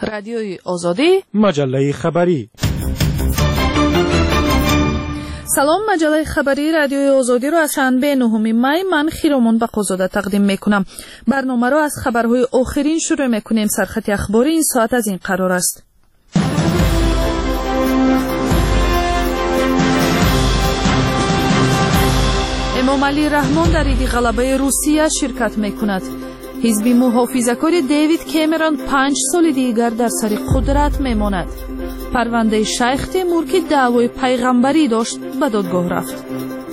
رادیوی آزادی، مجله خبری. سلام، مجله خبری رادیوی آزادی رو از شنبه 9 می من خیرمان بقازاده تقدیم میکنم. برنامه رو از خبرهای آخرین شروع میکنیم. سرخط اخباری این ساعت از این قرار است. امام علی رحمان در عید غلبه روسیه شرکت میکند. حزب محافظه‌کار دیوید کامرون 5 سال دیگر در سر قدرت میماند. پرونده شیخ تیمور که دعوای پیغمبری داشت به دادگاه رفت.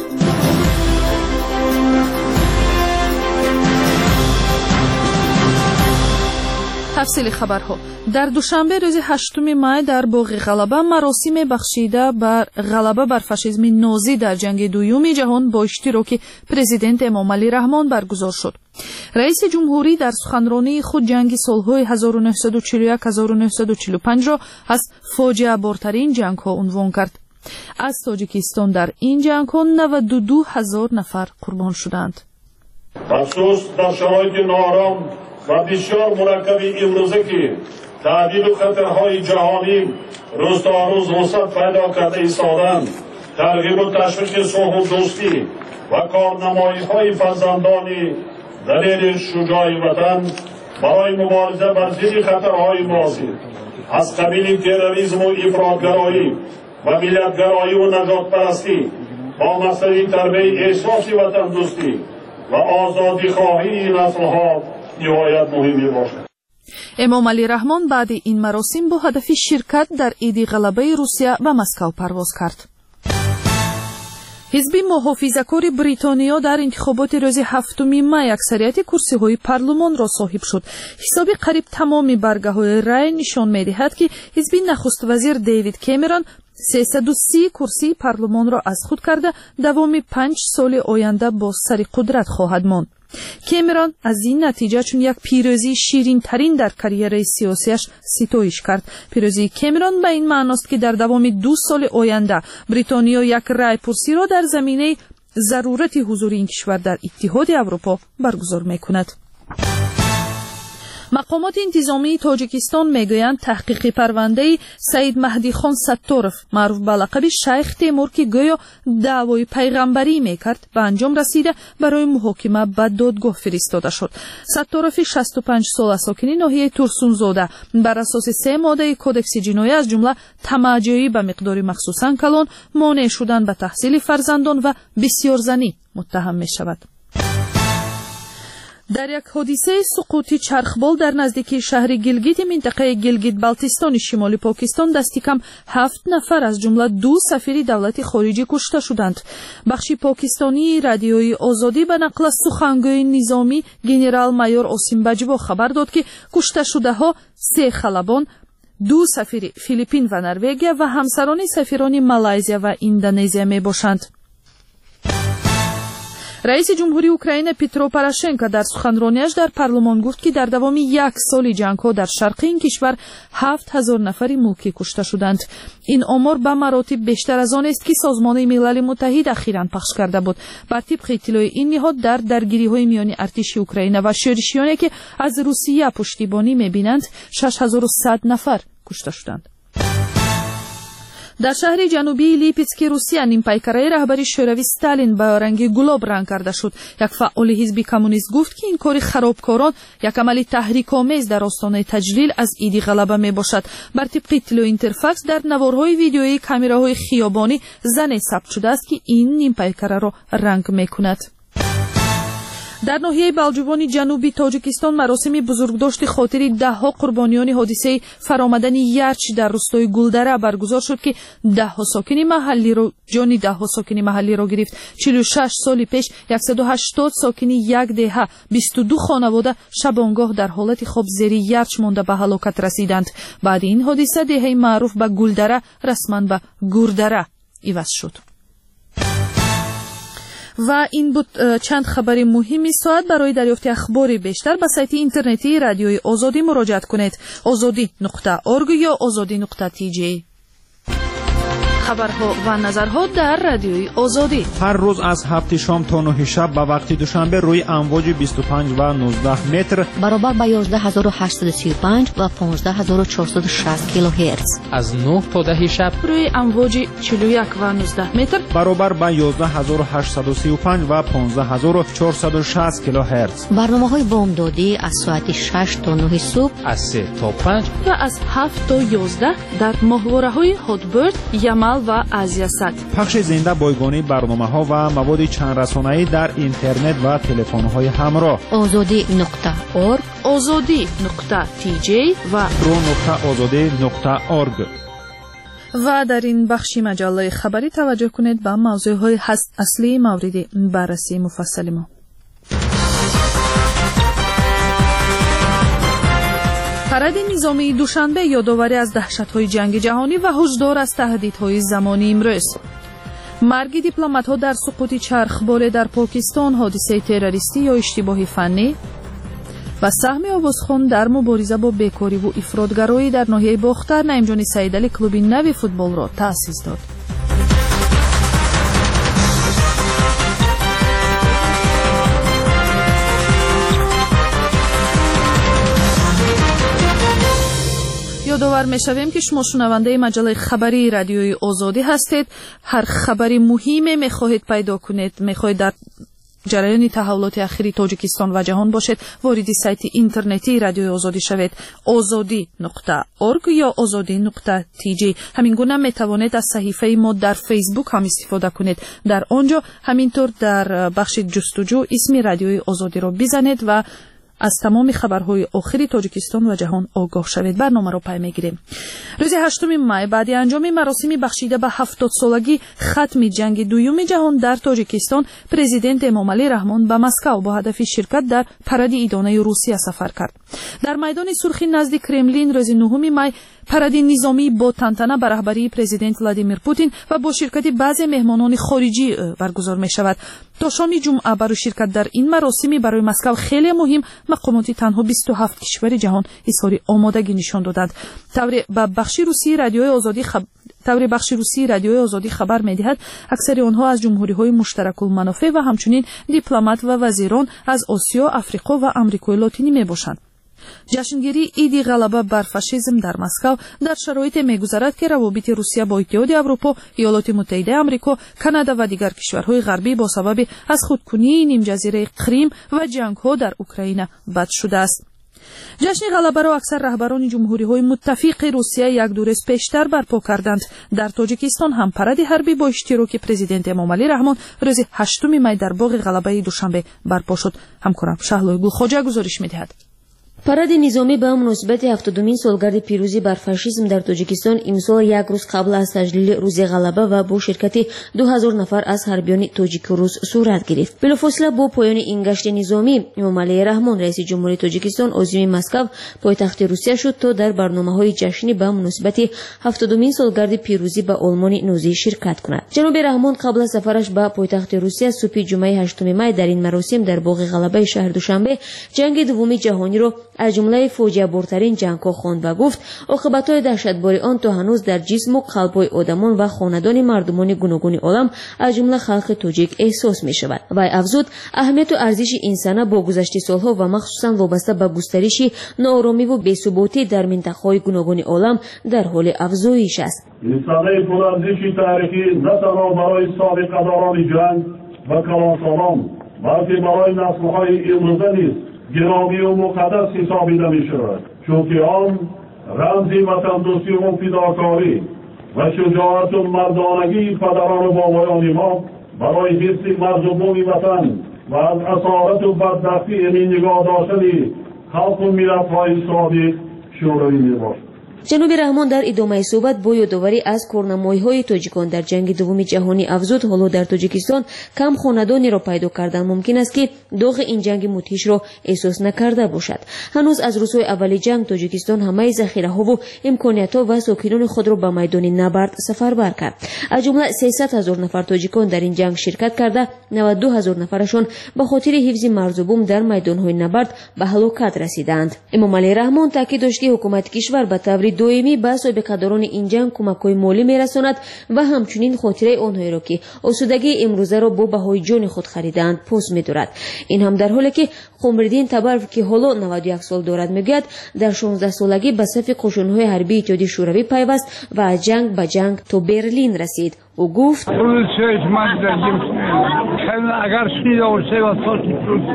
تفصیل خبرها. در دوشنبه روز 8 می در باغ غلبه مراسم بخشیده بر غلبه بر فاشیسم نازی در جنگ دوم جهان با اشتراک پرزیدنت امام علی رحمان برگزار شد. رئیس جمهوری در سخنرانی خود جنگ صلح‌های 1941-1945 را از فاجعه بارترین جنگ‌ها عنوان کرد. از تاجیکستان در این جنگ‌ها 92,000 نفر قربان شدند. افسوس در شرایط ناآرام و بسیار مرکب امروزه که تهدید و خطرهای جهانی روز تا روز وسعت پیدا کرده ایستادند، ترغیب و تشویق صلح و دوستی و کارنمایی‌های فرزندان دلیر شجاع وطن برای مبارزه بر ضد خطرهای ماضی از قبیل تروریسم و افراطگرایی و ملت‌گرایی و نجات پرستی با مسئله تربیت احساس وطن دوستی و آزادی خواهی نسل‌ها نهایت مهمی باشد. امام علی رحمان بعد این مراسم با هدف شرکت در عید غلبه روسیه به مسکو پرواز کرد. حزب محافظه‌کار بریتانیا در انتخابات روز 7 می اکثریت کرسی‌های پارلمان را صاحب شد. حساب قریب تمام برگه‌های رای نشان می‌دهد که حزب نخست وزیر دیوید کامرون 330 کرسی پارلمان را از خود کرده دوام 5 سال آینده با سر قدرت خواهد ماند. کامرون از این نتیجه چون یک پیروزی شیرین ترین در کریر سیاسیش ستایش کرد. پیروزی کامرون به این معنی است که در دوام 2 سال آینده بریتانیا یک رای پرسی را در زمینه ضرورت حضور این کشور در اتحاد اروپا برگزار میکند. مقامات انتظامی تاجیکستان میگویند تحقیق پرونده سید مهدی خان ستارف معروف به لقب شیخ تیمور که گویا دعوای پیغمبری میکرد به انجام رسیده برای محاکمه به دادگاه فرستاده شد. ستارف 65 ساله ساکن ناحیه ترسونزاده بر اساس 3 ماده کدکس جنایی از جمله طمع‌جویی به مقدار مخصوصاً کلان، مانع شدن به تحصیل فرزندان و بسیارزنی متهم می شود. در یک حادثه سقوط چرخبال در نزدیکی شهر گیلگیت منطقه گیلگیت بلتیستان شمالی پاکستان دستی کم 7 نفر از جمله 2 سفیر دولت خارجی کشته شدند. بخش پاکستانی رادیوی آزادی به نقل از سخنگوی نظامی گنرال مایور آسیم بجوا خبر داد که کشته شده ها 3 خلبان، 2 سفیر فیلیپین و نروژ و همسران سفیران مالایزیا و اندونزیا می باشند. رئیس جمهوری اوکراین پیترو پوراشنکو در سخنرانیش در پارلمان گفت که در دوام 1 سال جنگ‌ها در شرق این کشور 7,000 نفر موکی کشته شدند. این آمار به مراتب بیشتر از آن است که سازمان ملل متحد اخیراً پخش کرده بود. بر طبق اطلاع این نهاد در درگیری‌های میان ارتش اوکراین و شورشیانی که از روسیه پشتیبانی می‌بینند 6,100 نفر کشته شدند. در شهر جنوبی لیپیتسک روسیه نیم پیکره رهبری شوروی استالین به رنگ گلاب رنگ کرده شد. یک فعال حزب کمونیست گفت که این کار خرابکاران یک عمل تحریک‌آمیز در آستانه تجلیل از عید غلبه می باشد. بر طبق اطلاع اینترفاکس در نوارهای ویدیویی کامراهای خیابانی زن ثبت شده است که این نیم پیکره را رنگ می کند. در ناحیه بلجوان جنوبی تاجیکستان مراسم بزرگداشت خاطر 10 قربانیان حادثه فرآمدن یرچ در روستای گلدره برگزار شد که 10 ساکن محلی را جان 10 ساکن محلی را گرفت. 46 سال پیش 180 ساکن یک دهه 22 خانواده شبانگاه در حالت خواب زیر یرچ مانده به هلاکت رسیدند. بعد این حادثه دهه معروف به گلدره رسما به گوردره عوض شد. و این بود چند خبر مهمی ساعت. برای دریافت اخبار بیشتر به سایت اینترنتی رادیوی آزادی مراجعه کنید. azadi.org یا azadi.tj. خبرها و نظرها در رادیوی آزادی. هر روز از 7 شام تا 9 شب به وقت دوشنبه روی امواج 25 و 19 متر برابر با 11835 و 15460 کیلوهرتز. از 9 تا 10 شب روی امواج 41 و 19 متر برابر با 11835 و 15460 کیلوهرتز. برنامه‌های بامدادی از ساعت 6 تا 9 صبح، از 3 تا 5 و از 7 تا 11 در ماهواره‌های هاتبرد، یمل و آزیاسات. پخش زنده بایگانی برنامه‌ها و مواد چند رسانه‌ای در اینترنت و تلفن‌های همراه. azadi.org، azadi.tj و pro.azadi.org. و در این بخشی مجله خبری توجه کنید به موضوعهای اصلی مورد بررسی مفصل ما. پرد نظامی دوشنبه یادآوری از دهشت‌های جنگ جهانی و هشدار از تهدیدهای زمانی امروز. مرگ دیپلمات‌ها در سقوط چرخبال در پاکستان حادثه تروریستی یا اشتباه فنی و سهم آوازخوان در مبارزه با بیکاری و افراطگرایی در ناحیه باختر نعیم جان سیدعلی کلوب نو فوتبال را تأسیس داد. یادآور می‌شویم که شما شنونده مجله خبری رادیوی آزادی هستید. هر خبری مهمی می‌خواهید پیدا کنید، می‌خواهید در جریان تحولات اخیر تاجیکستان و جهان باشید، وارد سایت اینترنتی رادیوی آزادی شوید، azadi.org یا azadi.tj. همین گونه می‌توانید از صفحه ما در فیسبوک هم استفاده کنید. در آنجا همینطور در بخش جستجو اسم رادیوی آزادی را بزنید و از تمام خبرهای آخری تاجیکستان و جهان آگاه شوید. برنامه را پی میگیریم. روز 8 می بعد انجام مراسم بخشیده به 70 سالگی ختم جنگ دوم جهان در تاجیکستان، پرزیدنت امامعلی رحمان به مسکو با هدف شرکت در پرد ایدانه روسیه سفر کرد. در میدان سرخی نزد کرملین روز 9 می پرد نظامی با تنتنه به رهبری پرزیدنت ولادیمیر پوتین و با شرکت بعضی مهمانان خارجی برگزار می شود. تا شام جمعه برای شرکت در این مراسم برای مسکو خیلی مهم مقامات تنها 27 کشور جهان اظهار آمادگی نشان دادند. طور بخش روسی رادیوی آزادی خبر می‌دهد اکثر آنها از جمهوری‌های مشترک المنافع و همچنین دیپلمات و وزیران از آسیا، آفریقا و آمریکای لاتینی میباشند. جشنگیری ایدی غلبه بر فاشیسم در مسکو در شرایط می‌گذرد که روابط روسیه با اتحاد اروپا، ایالات متحده آمریکا، کانادا و دیگر کشورهای غربی با سبب از خودکنی نیم جزیره کریم و جنگ‌ها در اوکراین بد شده است. جشن غلبه را اکثر رهبران جمهوری‌های متفق روسیه یک دو روز پیشتر برپا کردند. در تاجیکستان هم پرد حربی با اشتراک پرزیدنت امامعلی رحمان روز 8 می در باغ غلبه دوشنبه برپا شد. همکارم شهلوی گلخواجه گزارش می‌دهد. پرد نظامی به مناسبت 70مین سالگرد پیروزی بر فاشیسم در تاجیکستان امسال یک روز قبل از تجلیل روز غلبه و با شرکت 2000 نفر از حربیان تاجیک و روس صورت گرفت. بلافاصله با پایان این گشت نظامی، امامعلی رحمان رئیس جمهوری تاجیکستان عازم مسکو پایتخت روسیه شد تا در برنامه‌های جشنی به مناسبت 70مین سالگرد پیروزی به آلمان نازی شرکت کند. جناب رحمان قبل از سفرش به پایتخت روسیه صبح جمعه 8 می در این مراسم در باغ غلبه شهر دوشنبه جنگ دوم جهانی را از جمله فوجیه برترین جنگ‌ها خواند و گفت عاقبت‌های دهشتبار آن تا هنوز در جسم و قلب‌های آدمان و خاندان مردمان گوناگون عالم از جمله خلق تاجیک احساس می‌شود. و افزود اهمیت و ارزش این سنه با گذشت سال‌ها و مخصوصاً وابسته به گسترش ناآرامی و بی‌ثباتی در منطقه‌های گوناگون عالم در حال افزایش است. این سنه پرارزش تاریخی نه تنها برای سابقه‌داران جنگ و کلانسالان بلکه برای نسل‌های امروزه نیز گرامی و مقدس حسابیده می شود، چون که آن رمزی وطندوستی و فداکاری و شجاعت و مردانگی پدران و بابایان ما برای حفظ مرز و بوم وطن و از اسارت و بدبختی این نگاه داشتن خلق و ملت‌های سابق شوروی می باشد. جناب رحمان در ادامه صحبت با یادآوری از کارنمایی‌های تاجیکان در جنگ دوم جهانی افزود حالا در تاجیکستان کم خاندانی را پیدا کردن ممکن است که داغ این جنگ مدهش را احساس نکرده باشد. هنوز از روزهای اول جنگ تاجیکستان همه ذخیره‌ها و امکانیت‌ها و ساکنان خود را به میدان نبرد سفربر کرد. از جمله 300,000 نفر تاجیکان در این جنگ شرکت کرده 92,000 نفرشان به خاطر حفظ مرز و بوم در میدان‌های نبرد به هلاکت رسیدند. امامعلی رحمان تاکید داشت که حکومت کشور به طور طور دائمی به سابقه‌داران این جنگ کمک‌های مالی می‌رساند و همچنین خاطره آنهایی را که آسودگی امروزه را با بهای جان خود خریدند پوست می‌دارد. این هم در حالی که قمرالدین تبارف که حالا 91 سال دارد میگوید در 16 سالگی به صف قشون‌های حربی اتحادیه شوروی پیوست و از جنگ به جنگ تا برلین رسید. او گفت اگر شیر و سیوا ساتی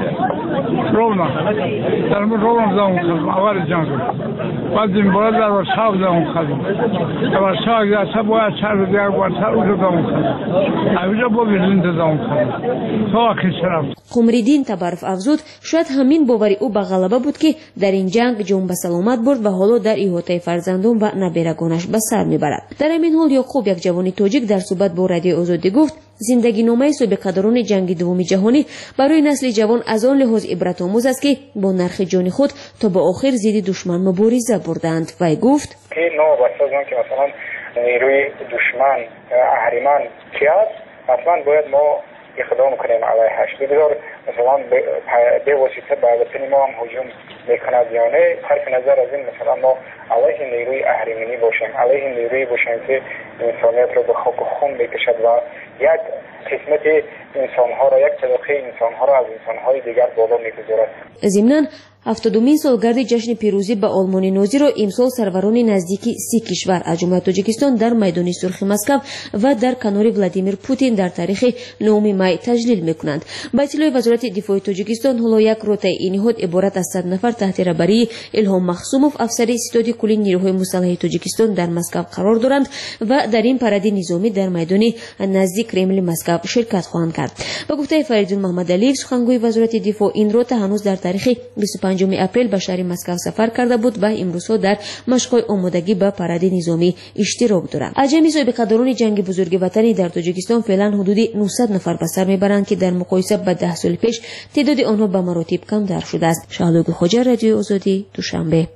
رونا در رونا زمان خدم اول جنگ بعد این باید در ورشاو زمان خدم در ورشاو اگر باید چهار دیگر ورشاو رو زمان خدم اویجا با برلین زمان خدم تا آخیش رفت. قمرالدین تبارف افزود شاید همین باوری او به غلبه بود که در این جنگ جان به سلامت برد و حالا در احاطه فرزندان و نبیرگانش به سر میبرد. در همین حال یعقوب یک جوان تاجیک در صحبت با رادیو آزادی گفت زندگی نامه سابقه‌داران جنگ دوم جهانی برای نسل جوان از آن لحاظ عبرت آموز است که با نرخ جان خود تا به آخر ضد دشمن مبارزه بردند. و گفت نو بسازون که مثلا نیروی دشمن اهریمن کی است حتما باید ما اقدام کنیم علیهش. بگذار مثلا به واسطه به وطن ما هم هجوم میکند یا نه، صرف نظر از این مثلا ما علیه نیروی اهریمنی باشیم، علیه نیروی باشیم که انسانیت رو به خاک و خون میکشد و یک قسمت انسانها را، یک طبقه انسانها را از انسانهای دیگر بالا میگذارد. ضمناً 70مین سالگرد جشن پیروزی به آلمان نازی را امسال سروران نزدیکی 30 کشور از جمله تاجیکستان در میدان سرخ مسکو و در کنار ولادیمیر پوتین در تاریخ 9 می تجلیل میکنند. به اطلاع وزارت دفاع تاجیکستان حالا یک روته این نهاد عبارت از 100 نفر تحت رهبری الهام مخصوموف افسر ستاد کلی نیروهای مسلح تاجیکستان در مسکو قرار دارند و در این پرده نظامی در میدان نزدیک کرملین مسکو شرکت خواهند کرد. به گفته فریدون محمد علیف سخنگوی وزارت دفاع این روته هنوز در تاریخ 25 اپریل به شهر مسکو سفر کرده بود و امروزها در مشق‌های آمادگی به پرده نظامی اشتراک دارند. از جمعی سابقه‌داران جنگ بزرگ وطنی در تاجیکستان فعلا حدود 900 نفر به سر میبرند که در مقایسه با 10 سال پیش تعداد آنها به مراتب کم در شده است. شهلوگ خواجه، رادیو آزادی، دوشنبه.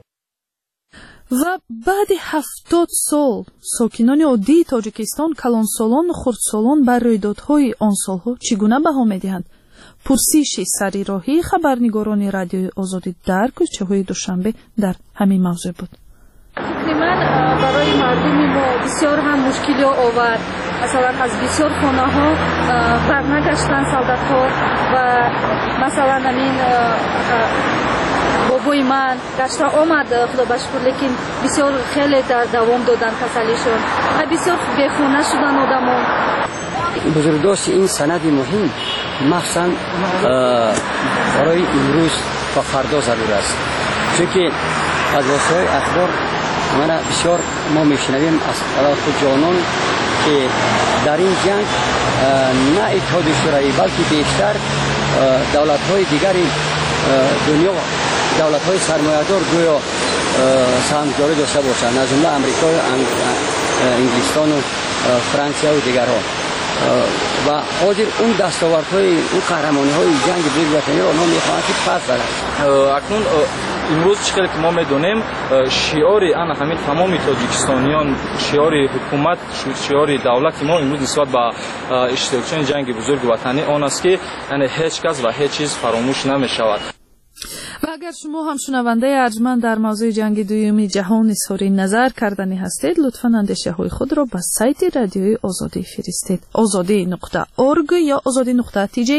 و بعد 70 سال ساکنان عادی تاجیکستان کلانسالان و خردسالان بر رویدادهای آن سالها چگونه بها میدهند؟ پرسش سریراهی خبرنگاران رادیوی آزادی در کوچه‌های دوشنبه در همین موضوع بود. من برای مردم ما بسیار هم مشکلی آورد. مثلا از بسیار خانه‌ها برنگشتن سعادت‌ها و مثلا همین بابای من گشته آمد خدا بشکر، لیکن بسیار خیلی در دوام دادن تسلیشون و بسیار بیخونه شدن آدم‌ها. بزرگداشت این سند مهم مخصوصا برای امروز و فردا ضرور است، چون که از وسایل اخبار بسیار ما میشنویم از خود جانان که در این جنگ نه اتحاد شوروی بلکه بیشتر دولت‌های دیگری دنیا، دولت‌های سرمایه‌دار گویا سهمگذاری داشته باشند، از جمله امریکا، انگلستان و فرانسه و دیگرها. و حاضر اون دستاوردهای اون قهرمانی‌های جنگ بزرگ وطنی را آنها می‌خواهند که پس برند. اکنون امروز چقدر که ما می‌دونیم شعار همین تمام تاجیکستانیان، شعار حکومت، شعار دولت ما امروز نسبت به اشتراک جنگ بزرگ وطنی آن است که یعنی هیچ کس و هیچ چیز فراموش نمی‌شود. و اگر شما هم شنونده ارجمند در موضوع جنگ دوم جهان اظهار نظر کردنی هستید، لطفاً اندیشه های خود را به سایت رادیوی آزادی فرستید. azadi.org یا azadi.tj.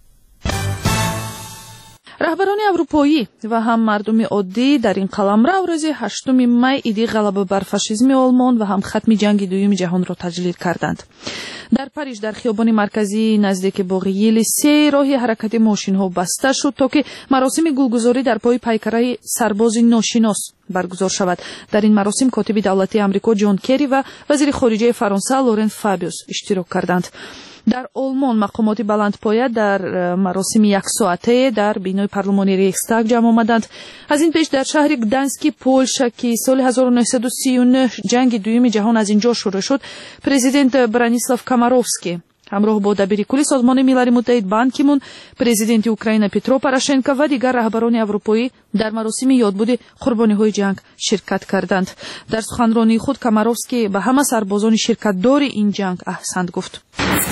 رهبران اروپایی و هم مردم عادی در این قلمرو روز 8 می ایده غلبه بر فاشیسم آلمان و هم ختم جنگ دوم جهان را تجلیل کردند. در پاریس در خیابان مرکزی نزدیک باغ یلیسه راه حرکت ماشین ها بسته شد تا که مراسم گلگذاری در پای پیکره سرباز ناشناس برگزار شود. در این مراسم کاتب دولتی آمریکا جان کری و وزیر خارجه فرانسه لورن فابیوس اشتراک کردند. در آلمان مقامات بلندپایه در مراسم 1 ساعته در بینای پارلمانی ریکستاگ جمع آمدند. از این پیش در شهر گدانسک پولشا که سال 1939 جنگ دوم جهان از اینجا شروع شد، پرزیدنت برانیسلاو کاماروفسکی همراه با دبیر کل سازمان ملل متحد بان کی مون، پرزیدنت اوکراین پترو پوراشنکو و دیگر رهبران اروپایی در مراسم یادبود قربانی‌های جنگ شرکت کردند. در سخنرانی خود کاماروفسکی به همه سربازان شرکت‌دار این جنگ احسنت گفت.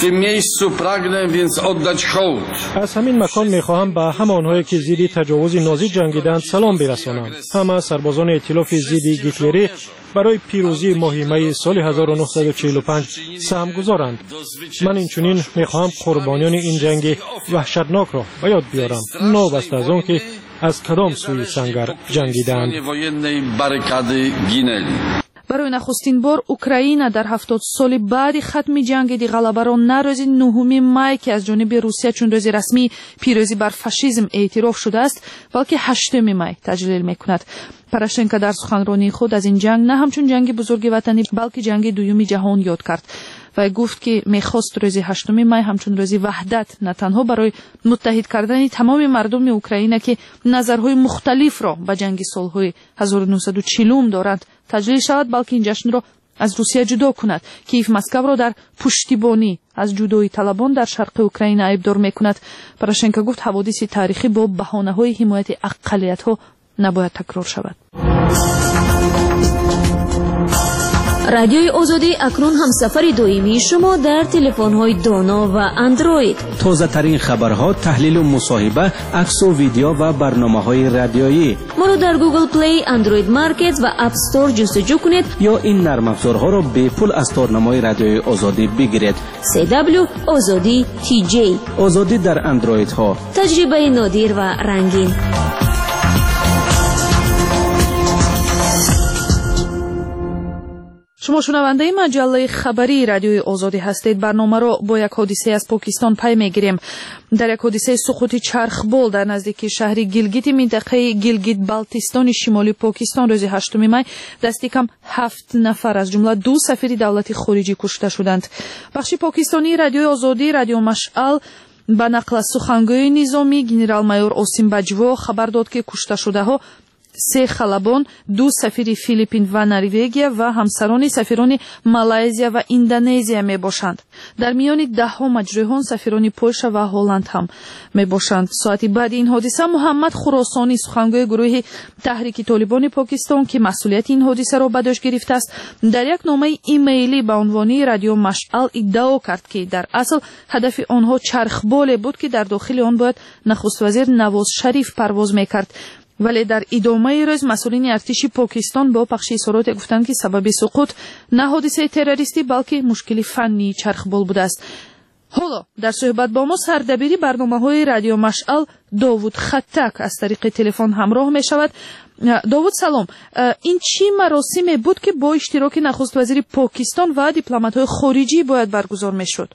از همین مکان می‌خواهم به همه آنهایی که ضد تجاوز نازی جنگیدند سلام برسانم. همه سربازان ائتلاف ضد هیتلری برای پیروزی مهمه سال 1945 سهم گذارند. من اینچنین میخواهم قربانیان این جنگ وحشتناک را به یاد بیارم، نوبسته از آن که از کدام سوی سنگر جنگیدند. برای نخستین بار اوکراینا در 70 سال بعد ختم جنگ غلبه را نه روز 9 مای که از جانب روسیه چون روز رسمی پیروزی بر فاشیسم اعتراف شده است، بلکه 8 مای تجلیل میکند. پوراشنکو در سخنرانی خود از این جنگ نه همچون جنگ بزرگ وطنی بلکه جنگ دوم جهان یاد کرد و گفت که میخواست روز 8 مای همچون روز وحدت نه تنها برای متحد کردن تمام مردم اوکراینا که نظرهای مختلف را به جنگ سالهای 1940 دارند تجلیل شود، بلکه این جشن را از روسیه جدا کند. کیف مسکو را در پشتیبانی از جدایی طلبان در شرق اوکراینا عیبدار میکند. پوراشنکو گفت حوادث تاریخی با بهانه‌های حمایت اقلیت‌ها نباید تکرار شود. رادیوی آزادی اکنون همسفر دائمی شما در تلفن‌های دانا و اندروید. تازه ترین خبرها، تحلیل و مصاحبه، عکس و ویدیو و برنامه‌های رادیویی. ما را در گوگل پلی، اندروید مارکت و اپ استور جستجو کنید یا این نرم افزارها را به پول از تارنمای رادیوی آزادی بگیرید. CW آزادی TJ. آزادی در اندروید ها. تجربه نادر و رنگین. شما شنونده مجله خبری رادیوی آزادی هستید. برنامه را با یک حادثه از پاکستان پی میگیریم. در یک حادثه سقوط چرخبال در نزدیکی شهر گیلگیت منطقه گیلگیت بلتیستان شمالی پاکستان روز 8 مای دستی کم 7 نفر از جمله 2 سفیر دولت خارجی کشته شدند. بخش پاکستانی رادیوی آزادی رادیو مشعل با نقل از سخنگوی نظامی گنرال مایور اوسیم باجوا خبر داد که کشته شده ها 3 خلبان، 2 سفیر فیلیپین و نروژیا و همسران سفیران مالایزیا و اندونزیا می باشند. در میان 10 مجروحان سفیران پولش و هلند هم می باشند. ساعتی بعد این حادثه محمد خراسانی سخنگوی گروه تحریک طالبان پاکستان که مسئولیت این حادثه را به دوش گرفته است، در یک نامه ایمیلی به عنوان رادیو مشعل ادعا کرد که در اصل هدف آنها چرخبال بود که در داخل آن باید نخست وزیر نواز شریف پرواز میکرد. ولی در ادامه روز مسئولین ارتش پاکستان با پخش اظهارات گفتند که سبب سقوط نه حادثه تروریستی بلکه مشکل فنی چرخبال بوده است. حالا در صحبت با ما سردبیر برنامه‌های رادیو مشعل داوود خطک از طریق تلفن همراه می شود. داوود سلام، این چی مراسمی بود که با اشتراک نخست وزیر پاکستان و دیپلمات‌های خارجی باید برگزار میشد؟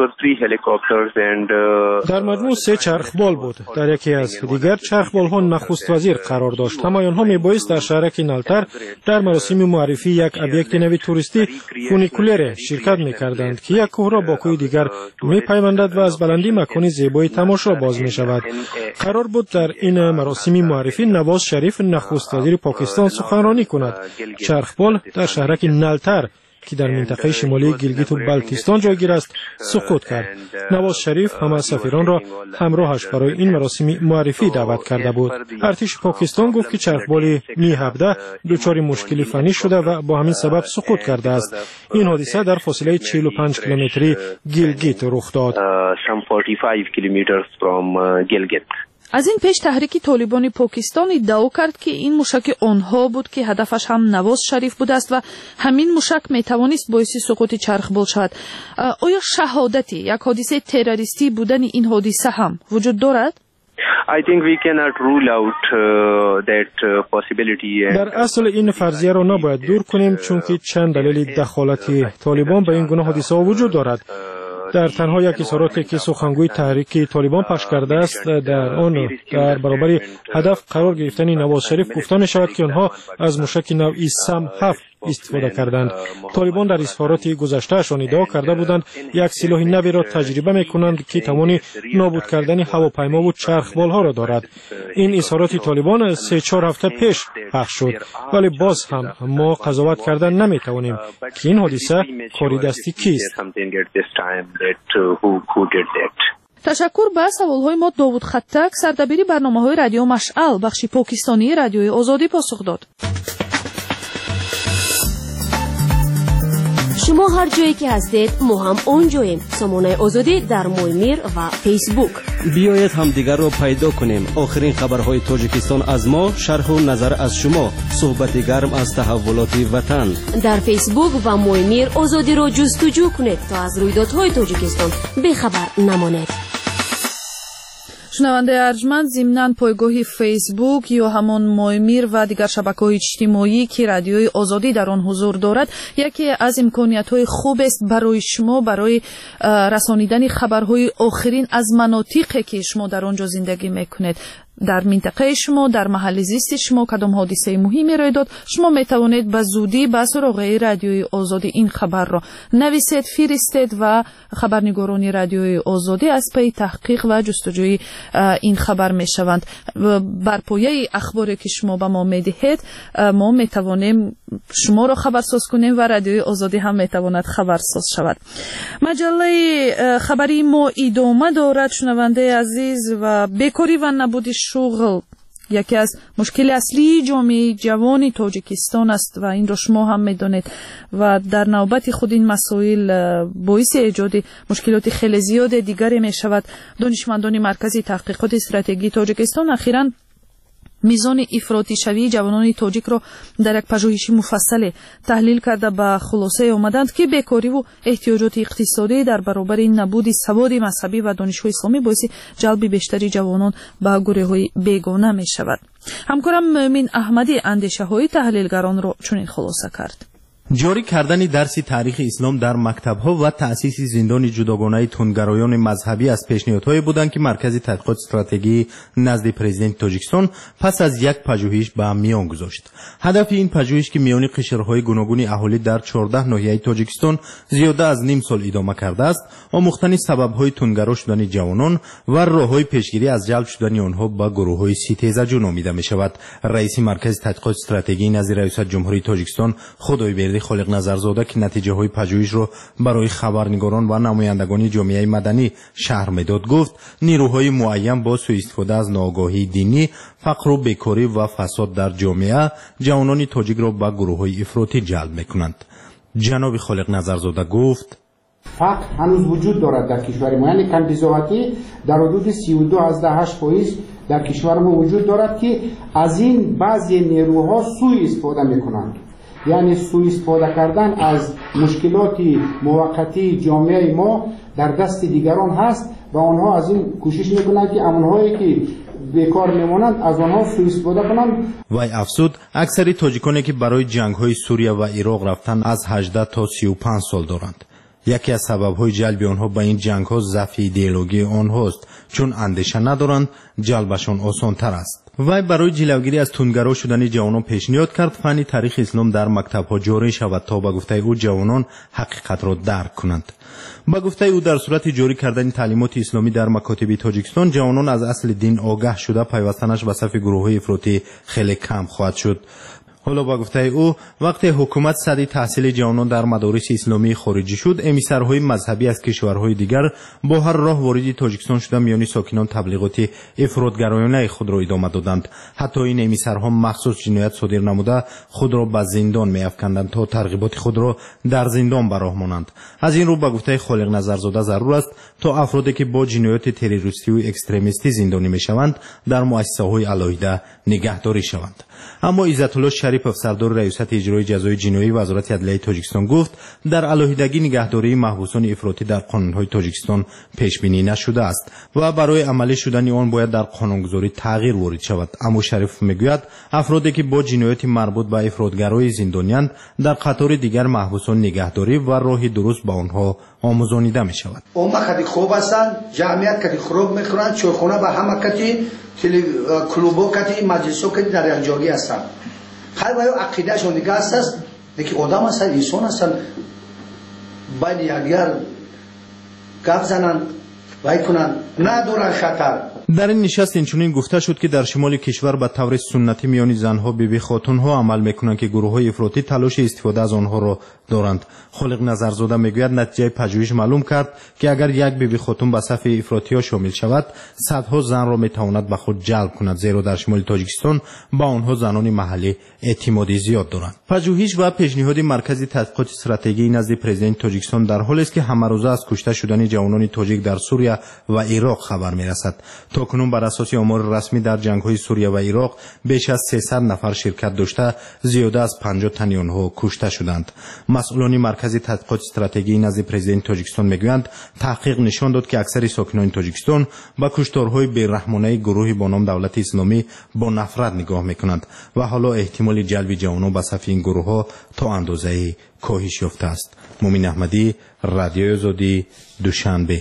در مجموع 3 چرخبال بود. در یکی از دیگر چرخبال‌ها نخست وزیر قرار داشت. اما آنها میبایست در شهرک نالتر در مراسم معرفی یک ابیکت نوی توریستی فونیکولر شرکت میکردند که یک کوه را با کوه دیگر میپیوندد و از بلندی مکانی زیبای تماشا باز میشود. قرار بود در این مراسم معرفی نواز شریف نخست وزیر پاکستان سخنرانی کند. چرخبال در شهرک نالتر که در منطقه شمالی گیلگیت و بلتیستان جایگیر است سقوط کرد. نواز شریف همه سفیران را همراهش برای این مراسم معرفی دعوت کرده بود. ارتش پاکستان گفت که چرخبال می 17 دچار مشکلی فنی شده و با همین سبب سقوط کرده است. این حادثه در فاصله 45 کیلومتری گیلگیت رخ داد. از این پیش تحریک طالبان پاکستان ادعا کرد که این موشک آنها بود که هدفش هم نواز شریف بوده است و همین موشک می توانست باعث سقوط چرخبال شود. آیا شهادتی یک حادثه تروریستی بودن این حادثه هم وجود دارد؟ در اصل این فرضیه را نباید دور کنیم چون که چند دلیل دخالت طالبان به این گونه حادثه وجود دارد. در تنها یک اظهاراتی که سخنگوی تحریک طالبان پخش کرده است در آن در برابر هدف قرار گرفتن نواز شریف گفته می شود که آنها از موشک نوعی سم 7 استفاده کردند. طالبان در اظهارات گذشتهشان ادعا کرده بودند یک سلاح نوی را تجربه می کنند که توان نابود کردن هواپیما و چرخبالها را دارد. این اظهارات طالبان 3-4 هفته پیش پخش شد، ولی باز هم ما قضاوت کردن نمی توانیم که این حادثه کاری دستی کیست. تشکر. به سوالهای ما داوود خطک سردبیر برنامه‌های رادیو مشعل بخش پاکستانی رادیوی آزادی پاسخ داد. شما هر جایی که هستید ما هم اونجاییم. سامانه آزادی در مویمیر و فیسبوک. بیایید هم دیگر رو پیدا کنیم. آخرین خبرهای تاجیکستان از ما، شرح و نظر از شما، صحبت گرم از تحولات وطن. در فیسبوک و مویمیر آزادی رو جستجو کنید تا از رویدادهای تاجیکستان بخبر نمانید. شنونده ارجمند، ضمناً پایگاه فیسبوک یا همان مویمیر و دیگر شبکه‌های اجتماعی که رادیوی آزادی در آن حضور دارد یکی از امکانیت‌های خوب است برای شما برای رسانیدن خبرهای آخرین از مناطقی که شما در آنجا زندگی میکنید. در منطقه شما، در محل زیست شما کدام حادثه مهمی رخ داد، شما می توانید به زودی به سراغ رادیوی آزادی این خبر را نویسید، فرستید و خبرنگاران رادیوی آزادی از پی تحقیق و جستجوی این خبر می شوند. بر پایه اخباری که شما به ما می دهید ما می توانیم شما را خبرساز کنیم و رادیوی آزادی هم می تواند خبرساز شود. مجله خبری ما ادامه دارد. شنونده عزیز، و بیکاری و نبود شغل یکی از مشکل اصلی جامعه جوان تاجیکستان است و این را شما هم میدانید و در نوبت خود این مسائل باعث ایجاد مشکلات خیلی زیاد دیگری می شود. دانشمندان مرکز تحقیقات استراتژی تاجیکستان اخیراً میزان افراطی شوی جوانان تاجیک را در یک پژوهش مفصل تحلیل کرده به خلاصه آمدند که بیکاری و احتیاجات اقتصادی در برابر نبود سواد مذهبی و دانش‌های اسلامی باعث جلب بیشتری جوانان به گروه‌های بیگانه می شود. همکارم مؤمن احمدی اندیشه‌های تحلیلگران را چنین خلاصه کرد. جاری کردن درس تاریخ اسلام در مکتب‌ها و تأسیس زندان جداگانه تندگرایان مذهبی از پیشنهادهایی بودند که مرکز تحقیقات استراتژی نزد پرزیدنت تاجیکستان پس از یک پژوهش به میان گذاشت. هدف این پژوهش که میان قشرهای گوناگون اهالی در 14 ناحیه تاجیکستان زیاده از نیم سال ادامه کرده است، آموختن سبب‌های تندگرا شدن جوانان و راه‌های پیشگیری از جلب شدن آنها به گروه‌های ستیزجو نامیده می‌شود. رئیس مرکز تحقیقات استراتژی نزد ریاست جمهوری تاجیکستان خدایبرد خالق نظرزاده که نتیجه های پژوهش را برای خبرنگاران و نمایندگان جامعه مدنی شرح میداد، گفت نیروهای معین با سوء استفاده از ناآگاهی دینی، فقر و بیکاری و فساد در جامعه جوانان تاجیک را به گروه های افراطی جلب میکنند. جناب خالق نظرزاده گفت فقر هنوز وجود دارد در کشور ما، یعنی کم بی‌ثباتی در حدود 32.8% در کشور ما وجود دارد که از این بعضی نیروها سوء استفاده میکنند. یعنی سوء استفاده کردن از مشکلات موقتی جامعه ما در دست دیگران هست و آنها از این کوشش میکنند که آنهایی که بیکار میمانند از آنها سوء استفاده کنند. وی افزود اکثر تاجیکانی که برای جنگ‌های سوریه و عراق رفتن از 18 تا 35 سال دارند. یکی از سبب‌های جلب آنها به این جنگ‌ها ضعف ایدئولوژی آنهاست، چون اندیشه ندارند جلبشان آسان‌تر است. وی برای جلوگیری از تندگرا شدن جوانان پیشنهاد کرد فن تاریخ اسلام در مکتب‌ها جاری شود تا به گفته او جوانان حقیقت را درک کنند. با گفته او در صورت جاری کردن تعلیمات اسلامی در مکاتب تاجیکستان جوانان از اصل دین آگاه شده پیوستنش به صف گروه‌های افراطی خیلی کم خواهد شد. حالا با گفته او وقتی حکومت سد تحصیل جوانان در مدارس اسلامی خارجی شد، امیسرهای مذهبی از کشورهای دیگر با هر راه وارد تاجیکستان شده میان ساکنان تبلیغات افراطگرایانه خود را ادامه دادند. حتی این امیسرها مخصوص جنایت صادر نموده خود را به زندان می‌افکندند تا ترغیبات خود را در زندان به راه مانند. از این رو با گفته خالق نظرزاده ضرور است تا افرادی که با جنایات تروریستی و اکستریمیستی زندانی می‌شوند در مؤسسه‌های علیحده نگهداری شوند. اما عزت الله شریف افسردار ریاست اجرایی جزای جنایی وزارت عدلیه تاجیکستان گفت در علیحدگی نگهداری محبوسان افراطی در قانون‌های تاجیکستان پیش بینی نشده است و برای عملی شدن آن باید در قانونگذاری تغییر وارد شود. اما شریف میگوید افرادی که با جنایات مربوط به افراطگرایی زندانیاند در قطار دیگر محبوسان نگهداری و راه درست به آنها آموزانیده می شود. اوما کدی خوب هستند، جمعیت کدی خراب میخورند، چوخونه به همه کتی کلوبو کتی مجلسو کتی در یک جاگی هستند. خیلی باید عقیده شون دیگه است که آدم هستند، انسان هستند، باید یکدیگر گپ زنند وای کنند، ندارن خطر. در این نشست اینچنین گفته شد که در شمال کشور به طور سنتی میان زنها بیبی خاتونها عمل میکنند که گروه‌های افراطی تلاش استفاده از آنها را دارند. خالق نظرزاده میگوید نتیجه پژوهش معلوم کرد که اگر یک بیبی خاتون به صف افراطی‌ها شامل شود صدها زن را میتواند به خود جلب کند، زیرا در شمال تاجیکستان با آنها زنان محلی اعتمادی زیاد دارند. پژوهش و پیشنهاد مرکز تحقیقات استراتژی نزد پرزیدنت تاجیکستان در حالی است که همه روزه از کشته شدن جوانان تاجیک در سوریه و عراق خبر میرسد. تاکنون بر اساس آمار رسمی در جنگ‌های سوریه و عراق بیش از 300 نفر شرکت داشته، زیاده از 50 تن آنها کشته شدند. مسئولان مرکز تحقیقات استراتژی نزد پرزیدنت تاجیکستان میگویند تحقیق نشان داد که اکثر ساکنان تاجیکستان با کشتارهای بی‌رحمانه گروهی با نام دولت اسلامی با نفرت نگاه میکنند و حالا احتمال جلب جوانان به صف این گروه‌ها تا اندازه‌ای کاهش یافته است. مومن احمدی، رادیوی آزادی، دوشنبه.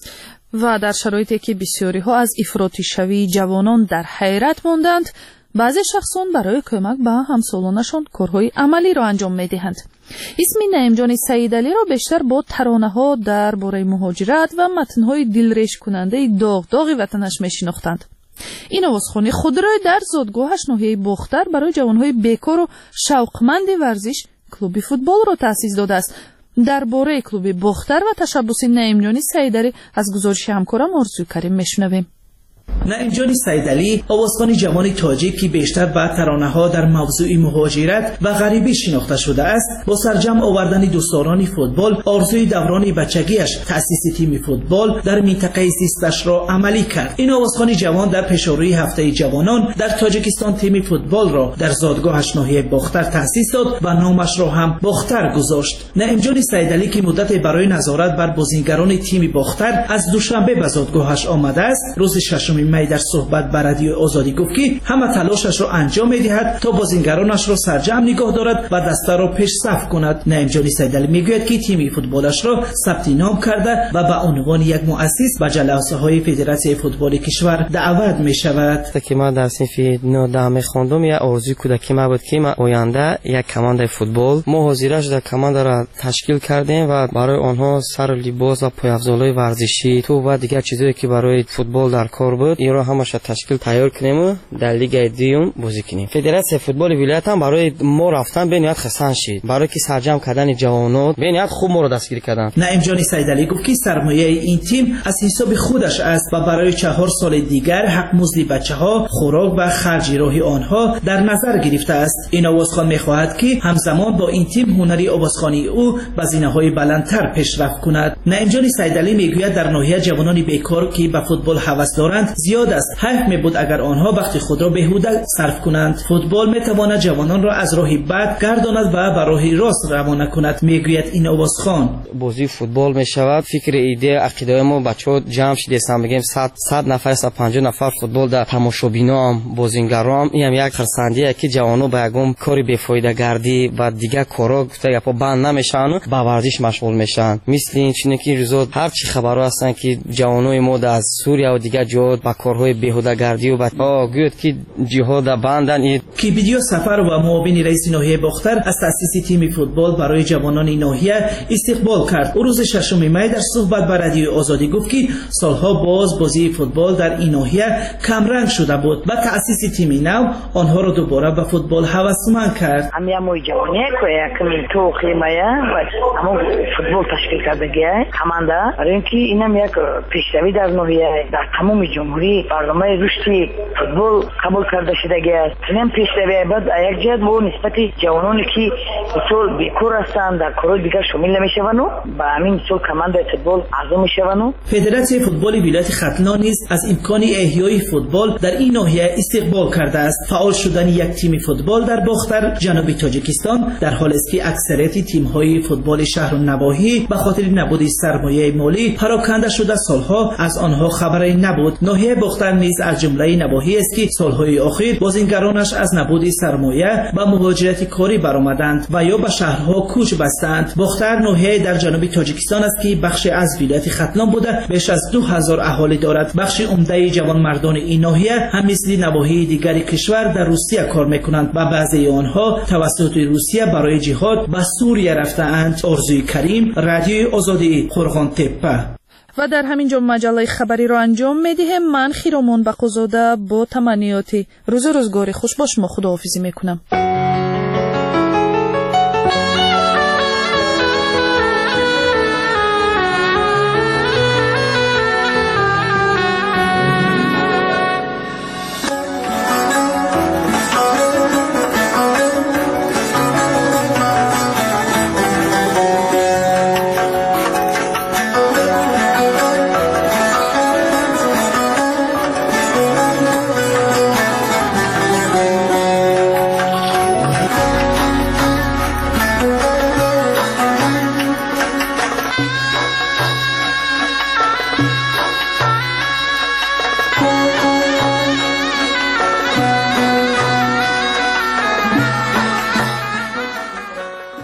و در شرایطی که بسیاری ها از افراطی شوی جوانان در حیرت ماندند، بعضی شخصان برای کمک به همسالانشان کارهای عملی را انجام می‌دهند. اسم نعیمجان سعیدعلی را بیشتر با ترانه‌ها درباره مهاجرت و متن‌های دلریش کننده داغ وطنش می‌شناختند. این آوازخوانی خود را در زادگاهش ناحیه بختر برای جوانهای بیکار و شوقمند ورزش کلوب فوتبال را تأسیس داده است. درباره کلوب بختر و تشبث نعیمجان سعیدعلی از گزارش همکارم آرزوی کریم میشنویم. نعیمجان سعیدعلی آوازخوان جوان تاجیک که بیشتر به ترانه‌ها در موضوع مهاجرت و غریبی شناخته شده است، با سرجم آوردن دوستداران فوتبال آرزوی دوران بچگیش تأسیس تیم فوتبال در منطقه زیستش را عملی کرد. این آوازخوان جوان در پیشروی هفته جوانان در تاجیکستان تیم فوتبال را در زادگاهش ناحیه بختر تأسیس داد و نامش را هم بختر گذاشت. نعیمجان سعیدعلی که مدت برای نظارت بر بازیگران تیم بختر از دوشنبه به زادگاهش آمده است، روز ششم می در صحبت با رادیو آزادی گفت که همه تلاشش را انجام می‌دهد تا بازیگرانش را سرجم نگاه دارد و دسته را پیش صف کند. نعیمجان سعیدعلی میگوید که تیم فوتبالش را ثبت نام کرده و به عنوان یک مؤسس به جلسه‌های فدراسیون فوتبال کشور دعوت می‌شود. که ما در صنف 9 خواندم یا آرزوی کودکی ما بود که ما آینده یک کماند فوتبال مهاجرت در کماند را تشکیل کردیم و برای آنها سر لباس و پایافزارهای ورزشی تو و دیگر چیزایی که برای فوتبال در کار بود این را همش تشکیل تیار کنیم و در لیگ دوم بازی کنیم. فدراسیون فوتبال ولایت هم برای ما رفتن به نیت خسن شد، برای که سرجم کردن جوانان به نیت خوب ما را دستگیر کردن. نعیمجان سعیدعلی گفت که سرمایه این تیم از حساب خودش است و برای 4 سال دیگر حق مزد بچه‌ها، خوراک و خرج راهی آنها در نظر گرفته است. این آوازخوان می‌خواهد که همزمان با این تیم هنری آوازخوانی او به زینه‌های بلندتر پیشرفت کند. نعیمجان سعیدعلی میگوید در ناحیه جوانان بیکار که به فوتبال هوس دارند زیاد است. حیف می‌بود اگر آنها وقت خود را بیهوده صرف کنند. فوتبال می‌تواند جوانان را از راه بد گرداند و به راه راست روانه کند. میگوید این آوازخوان بازی فوتبال می‌شود. فکر ایده عقیده ما بچه‌ها جمع شدیم بگیم 100 نفر 150 نفر فوتبال در تماشابینا هم بازیگران هم این یک خرسندیه که جوانو به یگم کاری بی‌فایده گردی و دیگه کارا گفته یا بند نمیشن با ورزش مشغول میشن. مثل این چیزی که روزا هر چی خبرها هستن که جوانای ما از سوریه و دیگه جهات با کارهای بیهوده گردی و بعد گفت که جهاد بندن که ویدیو سفر و معاون رئیس ناحیه بختر از تأسیس تیم فوتبال برای جوانان ناحیه استقبال کرد. روز 6 می در صحبت با رادیو آزادی گفت که سالها باز بازی فوتبال در این ناحیه کم رنگ شده بود و تأسیس تیم نو آنها را دوباره به فوتبال هوسمند کرد. همه جوانی که تو خیمه و همون فوتبال تشکیل کرده گیه همانده برای اینکه اینم یک پیشروی در ناحیه در تمام جمهوری برنامه رشدی فوتبال قبول کرده شده است. این پیشروی بعد یک جهت با نسبت جوانانی که اصول بیکار هستند در کارهای دیگر شامل نمیشوند و با همین اصول کماند فوتبال اعضا میشوند. فدراسیون فوتبال ولایت ختلان نیز از امکان احیای فوتبال در این ناحیه استقبال کرده است. فعال شدن یک تیم فوتبال در بختر جنوبی تاجیکستان در حالی است که اکثریت تیم‌های فوتبال شهر و نواحی به خاطر نبود سرمایه مالی پراکنده شده سالها از آنها خبری نبود. ناحیه بختر نیز از جمله نواحی است که سالهای اخیر بازیگرانش از نبود سرمایه و مهاجرت کاری برآمدند و یا به شهرها کوچ بستند. بختر ناحیه در جنوب تاجیکستان است که بخش از ولایت ختلان بوده بیش از 2000 اهالی دارد. بخش عمده جوانمردان این ناحیه هم مثل نواحی دیگر کشور در روسیه کار میکنند و بعضی آنها توسط روسیه برای جهاد به سوریه رفته‌اند. آرزوی کریم، رادیو آزادی، قرغان تپه. و در همین جا مجله خبری را انجام میدیم. من خیرامان بقوزاده با تمنیاتی روز روزگاری خوش باش ما خداحافظی میکنم.